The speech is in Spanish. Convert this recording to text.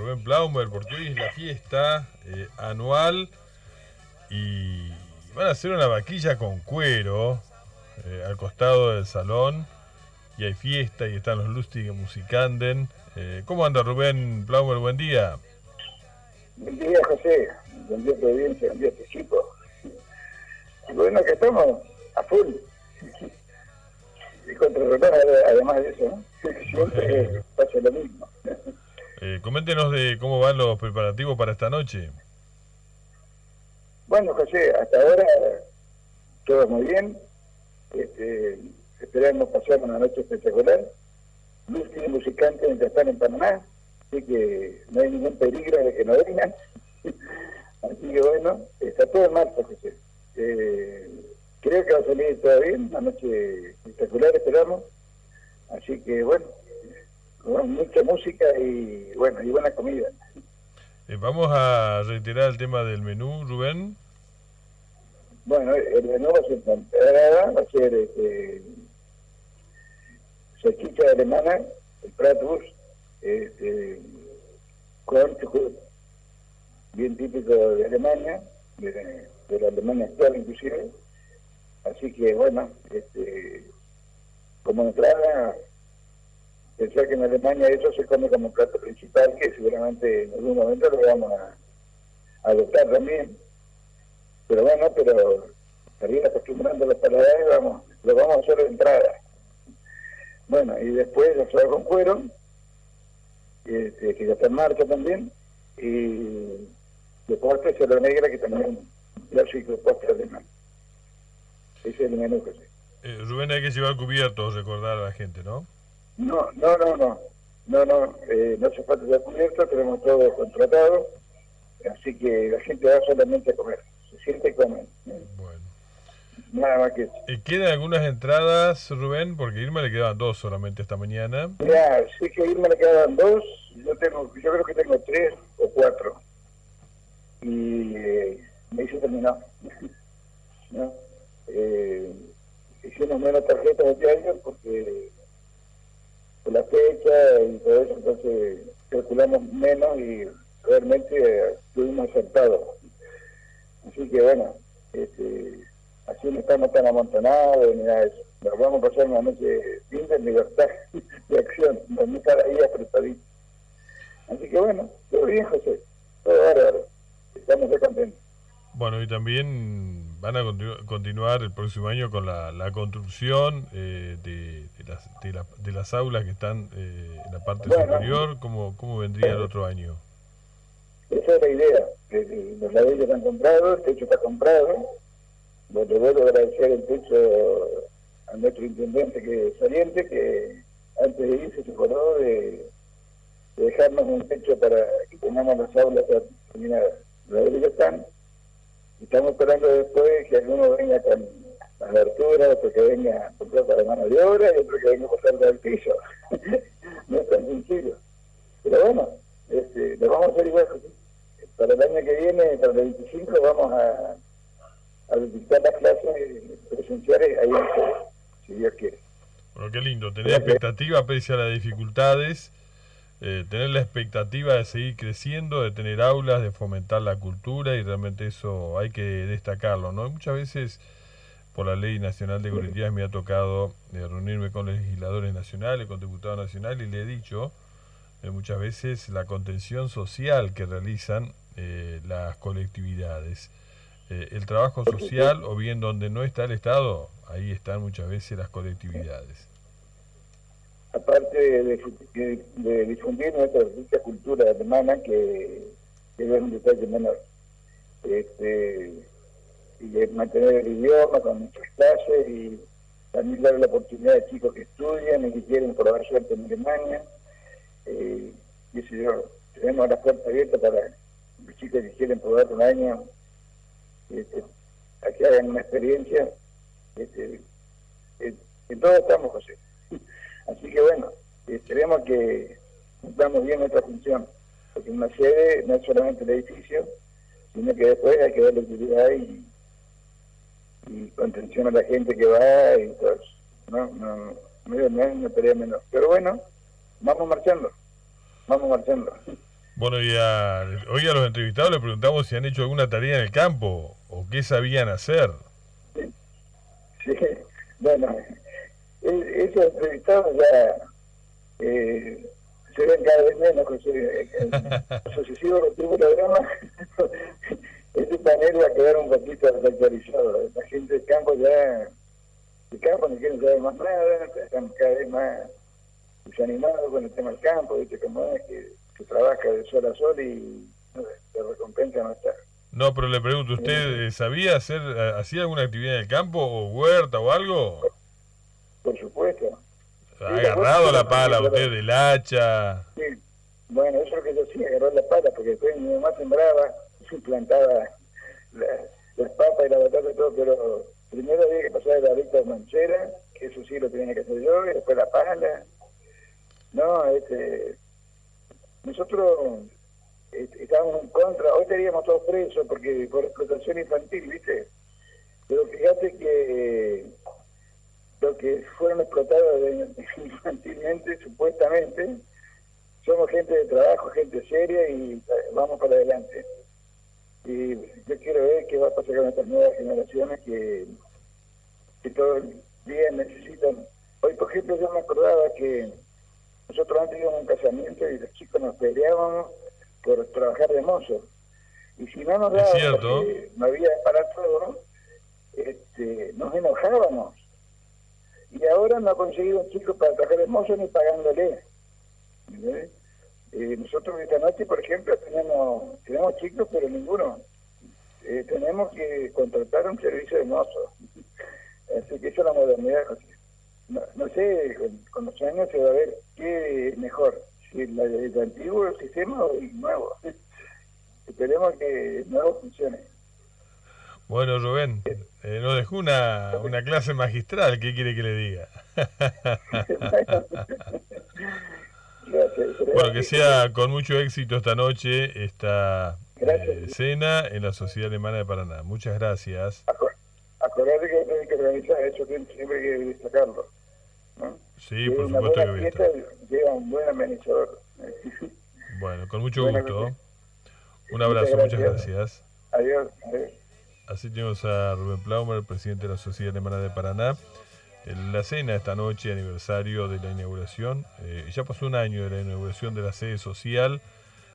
Rubén Plaumer, porque hoy es la fiesta anual y van a hacer una vaquilla con cuero al costado del salón y hay fiesta y están los Lustig Musikanden. ¿Cómo anda Rubén Plaumer? Buen día. Buen día, José. Buen día, Providencia. Buen día, equipo. Y bueno, que estamos a full. Y contrarreloj, además de eso, ¿no? Siempre pasa lo mismo. Coméntenos de cómo van los preparativos para esta noche. Bueno, José, hasta ahora todo muy bien. Esperamos pasar una noche espectacular. Lustig Musikanden mientras están en Panamá, así que no hay ningún peligro de que no vengan. Así que bueno, está todo en marcha, José. Creo que va a salir todo bien, una noche espectacular esperamos. Así que bueno, con mucha música y bueno, y buena comida. Vamos a reiterar el tema del menú, Rubén. Bueno, el menú va a ser temporada, va a ser salchicha alemana, el bratwurst, con chucrut, bien típico de Alemania, de la Alemania actual inclusive. Así que bueno, como entrada, pensar que en Alemania eso se come como plato principal, que seguramente en algún momento lo vamos a adoptar también. Pero bueno, para ir acostumbrando los paladares, lo vamos a hacer de entrada. Bueno, y después asado con cuero, que ya está en marcha también, y de postre cerdo negra, que también clásico postre alemán. Ese es el menú, José. Rubén, hay que llevar cubiertos, recordar a la gente, ¿no? No hace falta ya cubierto, tenemos todo contratado, así que la gente va solamente a comer, se siente y come. Bueno. Nada más que eso. ¿Quedan algunas entradas, Rubén? Porque a Irma le quedaban 2 solamente esta mañana. Mirá, sí que a Irma le quedan 2, yo creo que tengo 3 o 4. Y me hice terminar. ¿No? Hicimos menos tarjetas este año porque por la fecha y todo eso, entonces calculamos menos y realmente estuvimos acertados. Así que bueno, así no estamos tan amontonados ni nada de eso. Nos vamos a pasar una noche linda en libertad de acción, donde cada día apretadito. Así que bueno, todo bien, José, todo bárbaro, estamos muy contentos. Bueno, y también van a continuar el próximo año con la construcción de las aulas que están en la parte superior. ¿Cómo vendría el otro año? Esa es la idea. Los ladrillos están comprados, el techo está comprado. Le vuelvo a agradecer el techo a nuestro intendente saliente, que antes de irse se acordó de dejarnos un techo para que tengamos las aulas terminadas. Los ladrillos están. Estamos esperando después que alguno venga con las aberturas, otro que venga a comprar para mano de obra y otro que venga a pasar del piso. No es tan sencillo. Pero bueno, lo vamos a hacer igual. Para el año que viene, para el 25, vamos a visitar las clases presenciales ahí en Ustedes, si Dios quiere. Bueno, qué lindo, tener expectativa pese a las dificultades, tener la expectativa de seguir creciendo, de tener aulas, de fomentar la cultura, y realmente eso hay que destacarlo, ¿no? Muchas veces por la Ley Nacional de Colectividades me ha tocado reunirme con legisladores nacionales, con diputados nacionales, y le he dicho muchas veces la contención social que realizan las colectividades. El trabajo social, o bien donde no está el Estado, ahí están muchas veces las colectividades. Aparte de difundir nuestra rica cultura alemana, que es un detalle menor, y de mantener el idioma con nuestras clases, y también darle la oportunidad a chicos que estudian y que quieren probar suerte en Alemania. Tenemos las puertas abiertas para los chicos que quieren probar un año, a que hagan una experiencia. En todo estamos, José. Así que bueno, esperemos que cumplamos bien nuestra función, porque una sede no es solamente el edificio, sino que después hay que darle utilidad y contención a la gente que va y todo eso. No es una tarea menor. Pero bueno, vamos marchando. Bueno, hoy a los entrevistados les preguntamos si han hecho alguna tarea en el campo o qué sabían hacer. Sí, sí. Bueno, esos entrevistados ya se ven cada vez menos con su sucesivo programa. Este panel va a quedar un poquito desactualizado. La gente del campo ya, del campo no quieren saber más nada, están cada vez más desanimados con el tema del campo, ¿viste? Como es que se trabaja de sol a sol y la recompensa no está. No, pero le pregunto, ¿usted hacía alguna actividad en el campo o huerta o algo? Por supuesto. ¿Ha Sí, agarrado la pala usted del hacha? Sí. Bueno, eso es lo que yo hacía, agarrar la pala, porque después mi mamá sembraba, plantaba las papas y la batata y todo, pero primero había que pasar la recta manchera, que eso sí lo tenía que hacer yo, y después la pala. No, nosotros estábamos en contra, hoy estaríamos todos presos porque por explotación infantil, ¿viste? Pero fíjate que los que fueron explotados infantilmente, supuestamente, somos gente de trabajo, gente seria y vamos para adelante. Y yo quiero ver qué va a pasar con estas nuevas generaciones que todo el día necesitan. Hoy, por ejemplo, yo me acordaba que nosotros antes íbamos a un casamiento y los chicos nos peleábamos por trabajar de mozo. Y si no nos daban, porque no había para todo, nos enojábamos. Y ahora no ha conseguido un chico para trabajar de mozo ni pagándole. Nosotros esta noche, por ejemplo, tenemos chicos, pero ninguno. Tenemos que contratar un servicio de mozo. Así que eso es la modernidad. No sé, con los años se va a ver qué es mejor, si el antiguo sistema o el nuevo. Esperemos que el nuevo funcione. Bueno, Rubén, nos dejó una clase magistral, ¿qué quiere que le diga? Bueno, que sea con mucho éxito esta noche esta cena en la Sociedad Alemana de Paraná. Muchas gracias. Acordate que hay que organizar eso, siempre hay que destacarlo, ¿no? Sí, por supuesto que voy a estar. Lleva un buen amenizador. Bueno, con mucho gusto. Un abrazo, muchas gracias. Adiós. Así tenemos a Rubén Plaumer, presidente de la Sociedad Alemana de Paraná. La cena esta noche, aniversario de la inauguración. Ya pasó un año de la inauguración de la sede social